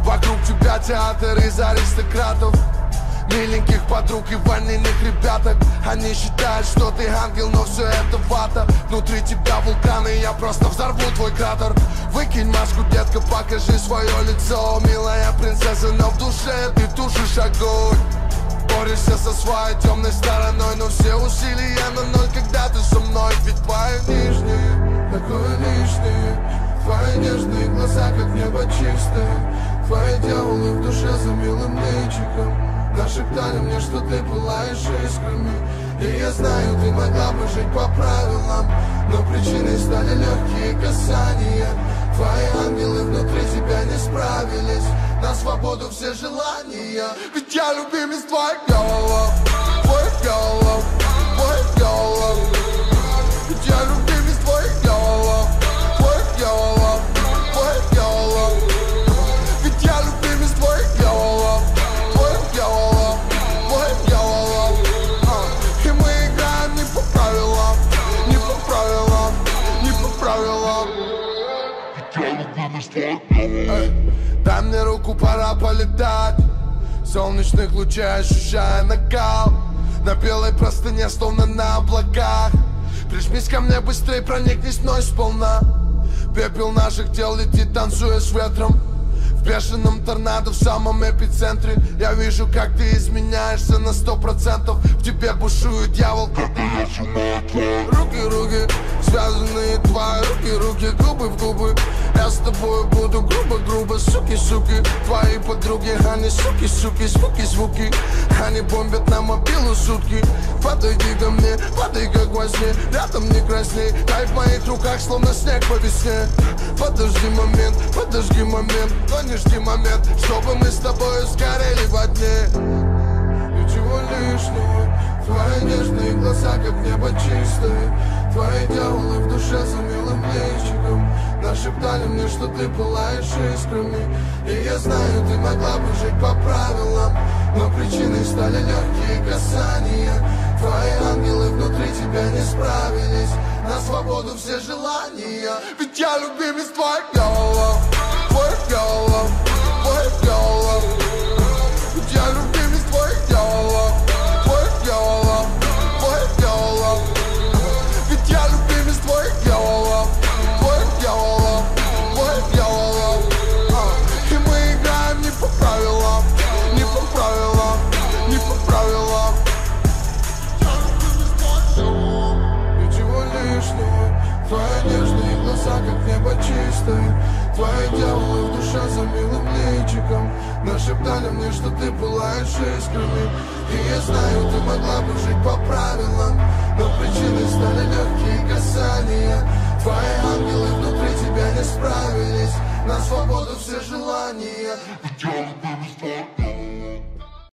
Вокруг тебя театр из аристократов, миленьких подруг и ванильных ребяток. Они считают, что ты ангел, но все это вата. Внутри тебя вулкан, и я просто взорву твой кратер. Выкинь маску, детка, покажи свое лицо. Милая принцесса, но в душе ты тушишь огонь. Борешься со своей темной стороной, но все усилия на ноль, когда ты со мной. Ведь твои нижние, такое лишнее. Твои нежные глаза, как небо чистое. Твои дьяволы в душе за милым личиком нашептали мне, что ты пылаешь искрами. И я знаю, ты могла бы жить по правилам, но причиной стали легкие касания. Твои ангелы внутри тебя не справились. На свободу все желания. Ведь я любимец твоих голов, твоих голов, твоих голов. Ведь я любимец твоих голов, твоих голов, твоих голов. Ведь я любимец твоих голов, твоих голов, твоих голов. И мы играем не по правилам, не по правилам, не по правилам. Ведь я любимец твоих голов. Дай мне руку, пора полетать. Солнечных лучей ощущая накал. На белой простыне, словно на облаках. Прижмись ко мне быстрей, проникнись мной сполна. Пепел наших тел летит, танцуя с ветром. В бешеном торнадо в самом эпицентре. Я вижу, как ты изменяешься на 100%. В тебе бушует дьявол, как и я сжимаю. Руки, связанные твои руки, губы в губы. Я с тобой буду грубо, суки. Твои подруги, они суки, звуки. Они бомбят на мобилу сутки. Подойди ко мне, падай как во сне. Рядом не красней, дай в моих руках, словно снег по весне. Подожди момент, но не жди момент, чтобы мы с тобой сгорели во дне. Ничего лишнего, твои нежные глаза, как небо чистое. Твои дьяволы в душе за милым личиком нашептали мне, что ты пылаешь искрами. И я знаю, ты могла бы жить по правилам, но причиной стали легкие касания. Твои ангелы внутри тебя не справились. На свободу все желания. Ведь я любимец твоих голов, твоих голов, твоих голов. Ведь я любимец твоих голов, твоих голов, твоих голов. Ведь я любимец твоих голов, твоих голов, твоих голов. И мы играем не по правилам, не по правилам, не по правилам. Ничего лишнего, твои нежные глаза, как небо чистое. Твои дьяволы в душе за милым личиком нашептали мне, что ты пылаешь искрами. И я знаю, ты могла бы жить по правилам, но причиной стали легкие касания. Твои ангелы внутри тебя не справились. На свободу все желания.